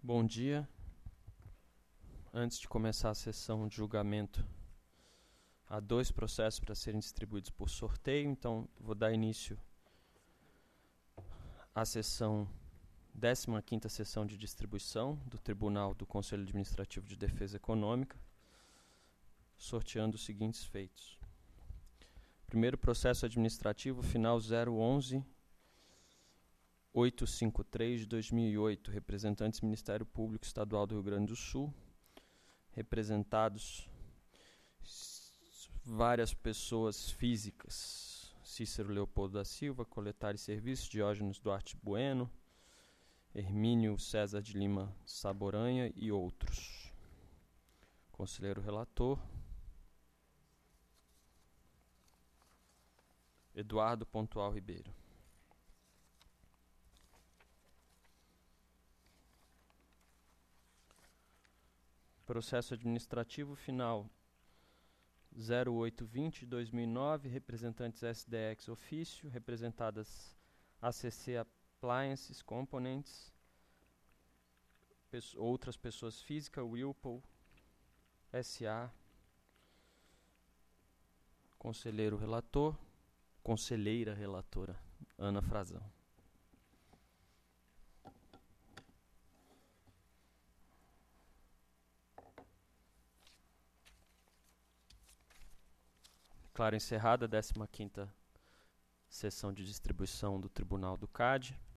Bom dia. Antes de começar a sessão de julgamento, há 2 processos para serem distribuídos por sorteio, então vou dar início à sessão 15ª sessão de distribuição do Tribunal do Conselho Administrativo de Defesa Econômica, sorteando os seguintes feitos. Primeiro processo administrativo final 011-853 de 2008, representantes Ministério Público Estadual do Rio Grande do Sul, representados várias pessoas físicas: Cícero Leopoldo da Silva, Coletar e Serviços, Diógenes Duarte Bueno, Hermínio César de Lima Saboranha e outros. Conselheiro relator, Eduardo Pontual Ribeiro. Processo administrativo final 0820 de 2009, representantes SDX ofício, representadas ACC Appliances Components, outras pessoas físicas, Whirlpool SA. Conselheiro relator, conselheira relatora, Ana Frazão. Declaro encerrada a 15ª sessão de distribuição do Tribunal do CAD.